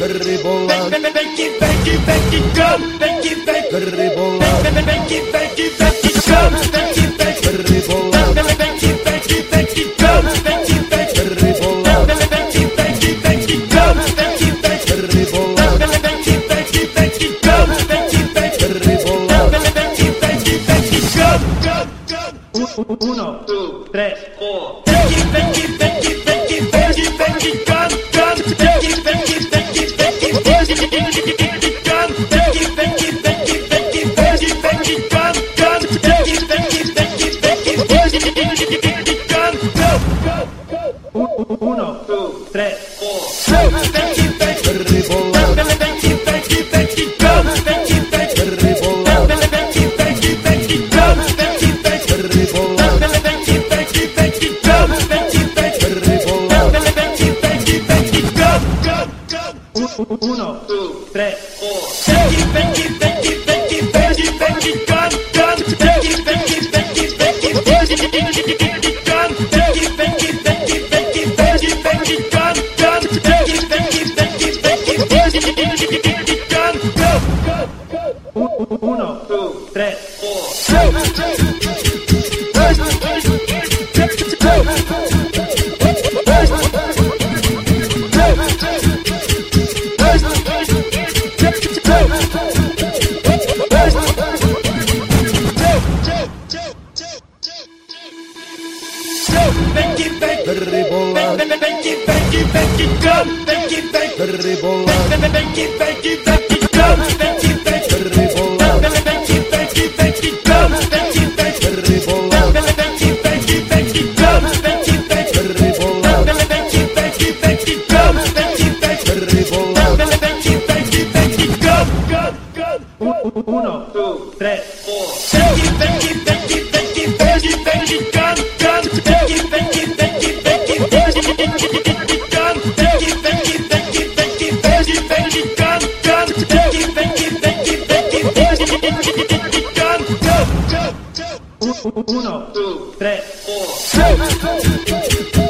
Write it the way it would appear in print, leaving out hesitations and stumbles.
rebolando, vem que cama, vem que rebolando, vem que cama, vem que rebolando, vem que cama, vem que rebolando, vem que cama, vem que rebolando, vem que cama, vem que rebolando, vem que cama. 1, 2, 3, 4. Uno, 2, 3, 4.